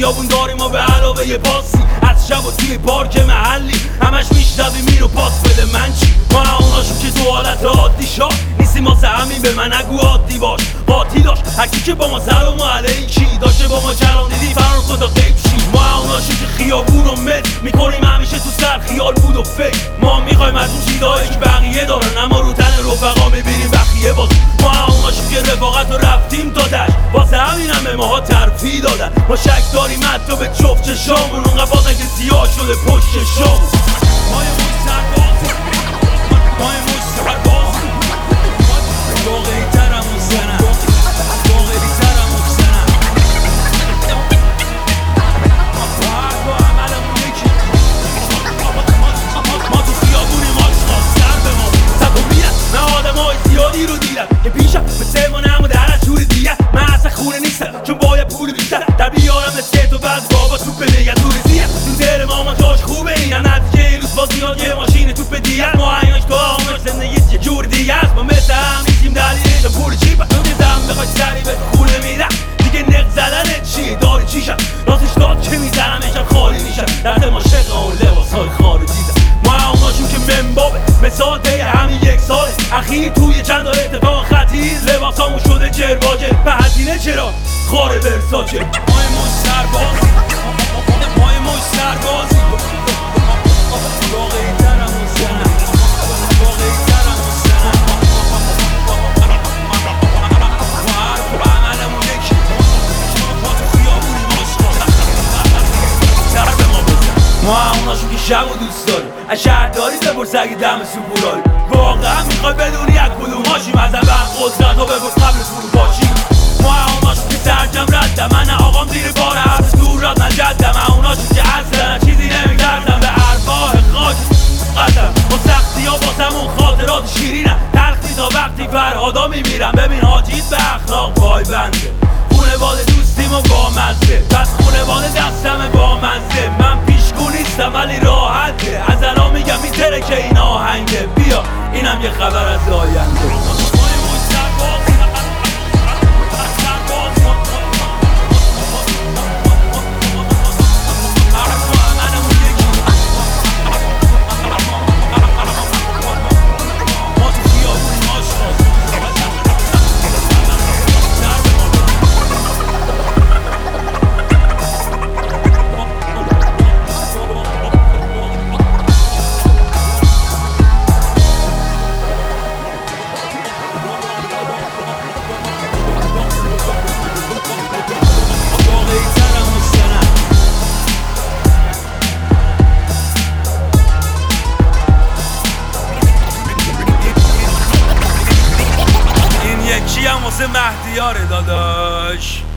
خیابون داریم و به علاوه یه باسی از شب و توی پارک محلی همش میشنوی میرو پاس بده من چی؟ ما اوناشون که تو حالت عادی شا نیستیم واسه همین به من نگو عادی باش قاطی داشت هرکی که با ما سلام علیکی داشته با ما کلام دیدی فرار خدا غیب شی ما اوناشون که خیابون و مل میکنیم همیشه تو سر خیال بود و فکر ما میخوایم از اون چیزایی که بقیه دارن اما رو تن رفقا میبینیم بقیه باز ما اوناشون که رفاقت رو رفتیم تا دشت واسه همین هم به ماها ترفیع دادن ما شک داریم حتی به جفت چشامون اونقدر بازن که سیاه شده پشت چشامون ما یه موش سرباز ما یه موش سرباز واقعی ترم و زنم واقعی ترم و زنم با عملمون یکی ما تو خیابونیم آشقاز سر به ما سبومیت من آدم های زیادی رو دیدم که پیشم مثل ما نمو در از جور دیگه من اصلا خونه نیستم چون باید پول بیشتر در بیارم مثل تو بعض بابا توپ نگه توریزیه تو دل ما جاش خوبه این هم نتیجه یه روز بازیات یه ماشین توپ دیگر ما ایناش تو آمش زندگیت یه جور دیگه است ما مثل هم نیستیم دلیلش پول چیپه تو دیدم بخوای سری به خونه میرم دیگه نق زدنت چیه داری چیشم راستش داد که میزنمشم خالی میشم درد ما شقه اون لباس های خارجی دم ما اوناشون که منبابه مثال دیه همین یک ساله اخیر توی چند اتفاق خطیر لباس همون شده جرواجه به هزینه چرا خاره برساچه مای موش سربازی مای موش سربازی واقعی ترم و زنم واقعی ترم و زنم ما حرف و عملمون یکی ما تو خیابونیم آشقاز سر به ما بزن ما هموناشون که شب و دوست داریم از شهرداری بپرس اگه دم سوپورایی واقعا میخوای بدونی یک کدوماشیم از اول قدرت ها بپرس قبل فروپاشی ما هموناشون که سرجم ردم من آقام زیر بار حبس دور راد نجدم هموناشون که اصلا چیزی نمیکردم به ارواح خاک قدم با سختی ها باسمون خاطرات شیرینم تلخی تا وقتی فرهادا میمیرم ببین حاجیت به اخلاق پای بنده خونواده دوستیم و با مزه پس خونواده دستم با مزه من پیشگو نیستم ولی راحته از الان میگم میتره که این آهنگه بیا اینم یه خبر از آینده واسه مهدیاره داداش